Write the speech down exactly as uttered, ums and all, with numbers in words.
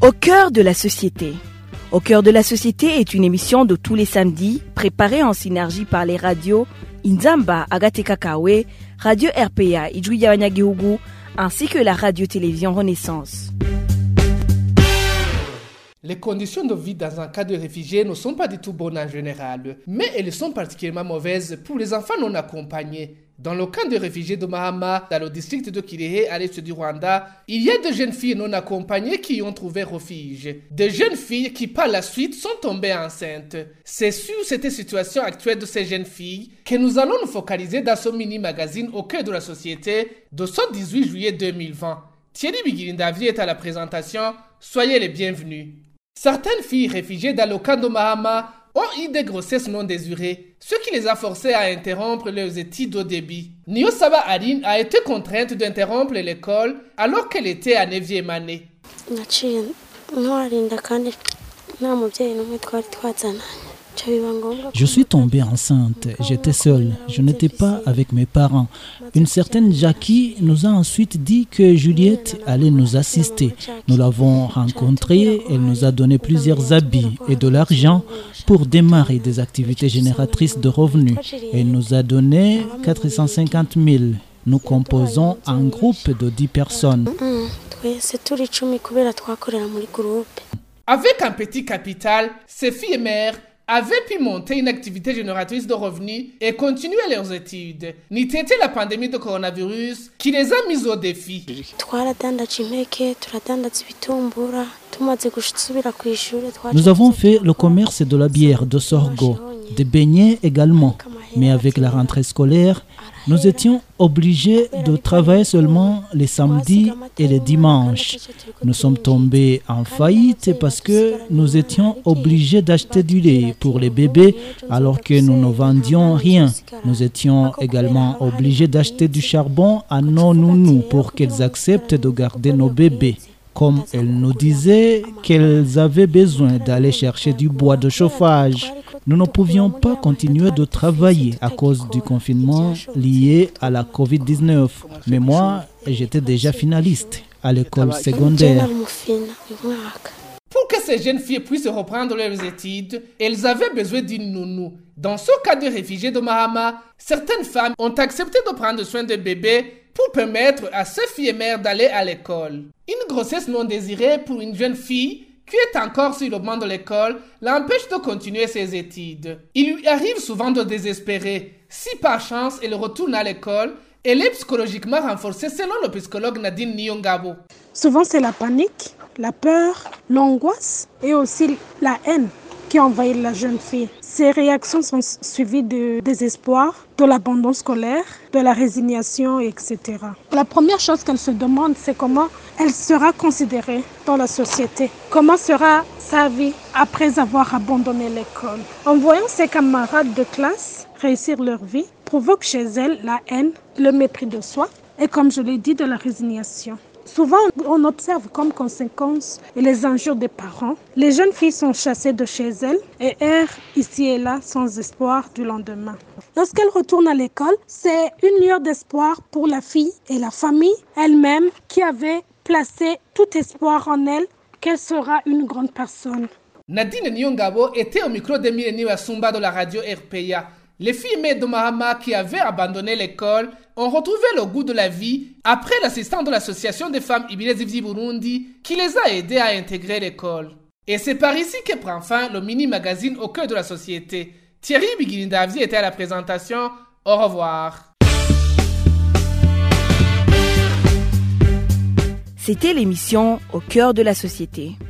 Au cœur de la société. Au cœur de la société est une émission de tous les samedis, préparée en synergie par les radios Inzamba, Agatekakawe, Radio R P A, Ijwi Abanyagihugu, ainsi que la radio-télévision Renaissance. Les conditions de vie dans un cas de réfugié ne sont pas du tout bonnes en général, mais elles sont particulièrement mauvaises pour les enfants non accompagnés. Dans le camp de réfugiés de Mahama, dans le district de Kirehe, à l'est du Rwanda, il y a de jeunes filles non accompagnées qui y ont trouvé refuge. Des jeunes filles qui, par la suite, sont tombées enceintes. C'est sur cette situation actuelle de ces jeunes filles que nous allons nous focaliser dans ce mini-magazine au cœur de la société de ce dix-huit juillet deux mille vingt. Thierry Bigirindavi est à la présentation. Soyez les bienvenus. Certaines filles réfugiées dans le camp de Mahama ont eu des grossesses non désirées, ce qui les a forcées à interrompre leurs études au début. Niyosaba Aline a été contrainte d'interrompre l'école alors qu'elle était à neuvième année. Je suis tombée enceinte, j'étais seule, je n'étais pas avec mes parents. Une certaine Jackie nous a ensuite dit que Juliette allait nous assister. Nous l'avons rencontrée, elle nous a donné plusieurs habits et de l'argent pour démarrer des activités génératrices de revenus. Elle nous a donné quatre cent cinquante mille. Nous composons un groupe de dix personnes. Avec un petit capital, ces filles et mères avaient pu monter une activité génératrice de revenus et continuer leurs études. Ni c'était la pandémie de coronavirus qui les a mis au défi. Nous avons fait le commerce de la bière de sorgho, des beignets également. Mais avec la rentrée scolaire, nous étions obligés de travailler seulement les samedis et les dimanches. Nous sommes tombés en faillite parce que nous étions obligés d'acheter du lait pour les bébés alors que nous ne vendions rien. Nous étions également obligés d'acheter du charbon à nos nounous pour qu'elles acceptent de garder nos bébés. Comme elles nous disaient qu'elles avaient besoin d'aller chercher du bois de chauffage. Nous ne pouvions pas continuer de travailler à cause du confinement lié à la covid dix-neuf. Mais moi, j'étais déjà finaliste à l'école secondaire. Pour que ces jeunes filles puissent reprendre leurs études, elles avaient besoin d'une nounou. Dans ce cas de réfugiés de Mahama, certaines femmes ont accepté de prendre soin de bébés pour permettre à ces filles et mères d'aller à l'école. Une grossesse non désirée pour une jeune fille qui est encore sur le banc de l'école l'empêche de continuer ses études. Il lui arrive souvent de désespérer. Si par chance elle retourne à l'école, elle est psychologiquement renforcée selon le psychologue Nadine Niyongabo. Souvent c'est la panique, la peur, l'angoisse et aussi la haine qui envahit la jeune fille. Ces réactions sont suivies de désespoir, de l'abandon scolaire, de la résignation, et cetera. La première chose qu'elle se demande, c'est comment elle sera considérée dans la société. Comment sera sa vie après avoir abandonné l'école. En voyant ses camarades de classe réussir leur vie, provoque chez elle la haine, le mépris de soi et, comme je l'ai dit, de la résignation. Souvent, on observe comme conséquence les injures des parents. Les jeunes filles sont chassées de chez elles et errent ici et là sans espoir du lendemain. Lorsqu'elle retourne à l'école, c'est une lueur d'espoir pour la fille et la famille elle-même qui avait placé tout espoir en elle qu'elle sera une grande personne. Nadine Niyongabo était au micro d'Emile Niwasumba de la radio R P A. Les filles mères de Mahama qui avaient abandonné l'école ont retrouvé le goût de la vie après l'assistance de l'association des femmes Ibirezivzi Burundi qui les a aidées à intégrer l'école. Et c'est par ici que prend fin le mini-magazine au cœur de la société. Thierry Bigirindavi était à la présentation. Au revoir. C'était l'émission Au cœur de la société.